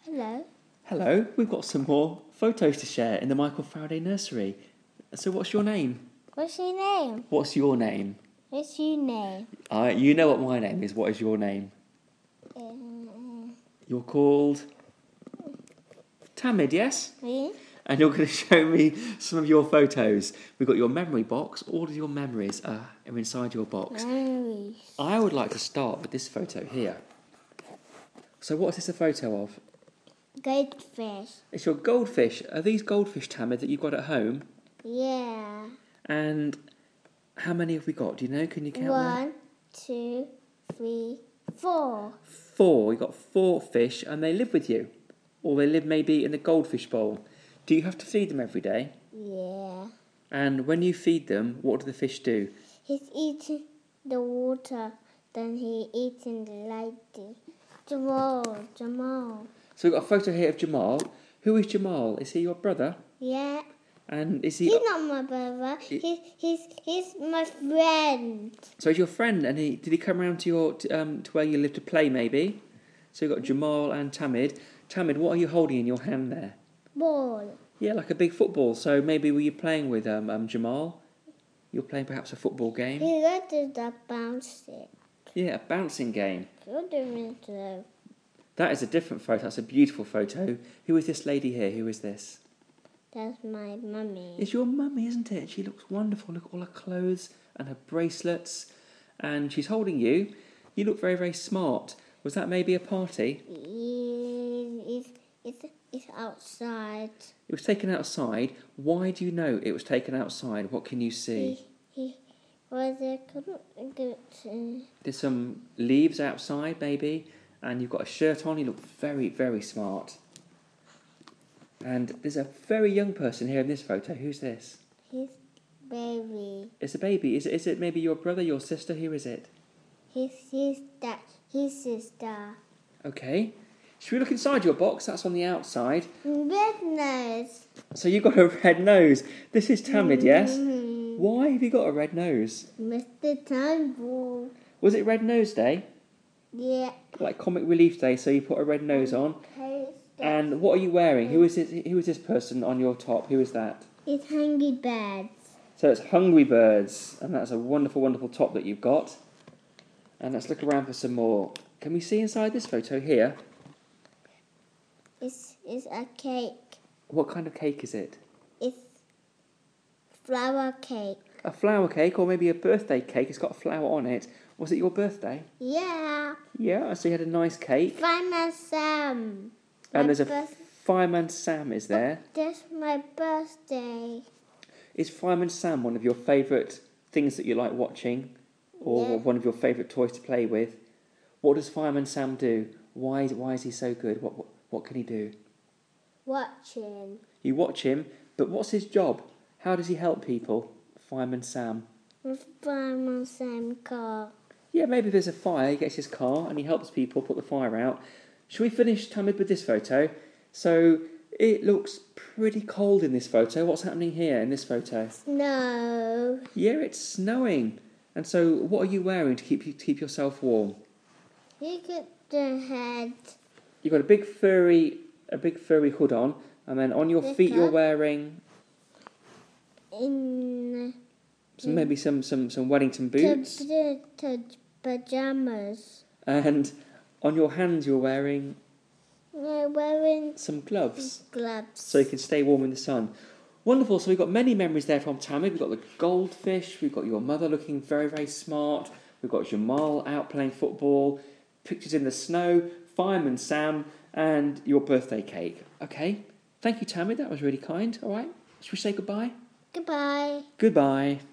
Hello. Hello, we've got some more photos to share in the Michael Faraday Nursery. So what's your name? What's your name? What's your name? What's your name? You know what my name is. What is your name? You're called Tamid, yes? Me? And you're going to show me some of your photos. We've got your memory box. All of your memories are inside your box. Memories. I would like to start with this photo here. So what is this a photo of? Goldfish. It's your goldfish. Are these goldfish, Tamid, that you've got at home? Yeah. And how many have we got? Do you know? Can you count them? 1, 2, 3, 4. 4. You've got 4 fish and they live with you. Or they live maybe in the goldfish bowl. Do you have to feed them every day? Yeah. And when you feed them, what do the fish do? He's eating the water. Then he eating the lady. Jamal. So we've got a photo here of Jamal. Who is Jamal? Is he your brother? Yeah. And is he... He's not my brother. He's my friend. So he's your friend, and did he come around to your to where you live to play maybe? So you've got Jamal and Tamid. Tamid, what are you holding in your hand there? Ball. Yeah, like a big football. So maybe were you playing with Jamal? You're playing perhaps a football game? He got to the bouncing. Yeah, a bouncing game. You're doing so. That is a different photo. That's a beautiful photo. Who is this lady here? Who is this? That's my mummy. It's your mummy, isn't it? She looks wonderful. Look at all her clothes and her bracelets. And she's holding you. You look very, very smart. Was that maybe a party? It's outside. It was taken outside. Why do you know it was taken outside? What can you see? He was a good. There's some leaves outside, maybe. And you've got a shirt on. You look very, very smart. And there's a very young person here in this photo. Who's this? His baby. It's a baby. Is it maybe your brother, your sister? Who is it? His sister. Okay. Should we look inside your box? That's on the outside. Red nose. So you've got a red nose. This is Tamid, yes? Mm-hmm. Why have you got a red nose? Mr. Turnbull. Was it Red Nose Day? Yeah. Like Comic Relief Day, so you put a red nose on. And what are you wearing? Who is this person on your top? Who is that? It's Hungry Birds. So it's Hungry Birds. And that's a wonderful, wonderful top that you've got. And let's look around for some more. Can we see inside this photo here? It's a cake. What kind of cake is it? It's flower cake. A flower cake or maybe a birthday cake. It's got a flower on it. Was it your birthday? Yeah. Yeah, so you had a nice cake. Fireman Sam. And there's a Fireman Sam, is there? That's my birthday. Is Fireman Sam one of your favourite things that you like watching? Or one of your favourite toys to play with? What does Fireman Sam do? Why is he so good? What can he do? Watching. You watch him, but what's his job? How does he help people, Fireman Sam? With Fireman Sam car. Yeah, maybe there's a fire, he gets his car and he helps people put the fire out. Shall we finish, Tamid, with this photo? So, it looks pretty cold in this photo. What's happening here in this photo? Snow. Yeah, it's snowing. And so, what are you wearing to keep yourself warm? You get the head. You've got a big furry hood on, and then on your feet you're wearing maybe some Wellington boots. Pajamas. And on your hands you're wearing Wearing some gloves. Gloves. So you can stay warm in the sun. Wonderful. So we've got many memories there from Tamid. We've got the goldfish. We've got your mother looking very, very smart. We've got Jamal out playing football. Pictures in the snow. Fireman Sam. And your birthday cake. Okay. Thank you, Tamid. That was really kind. All right. Should we say goodbye? Goodbye. Goodbye.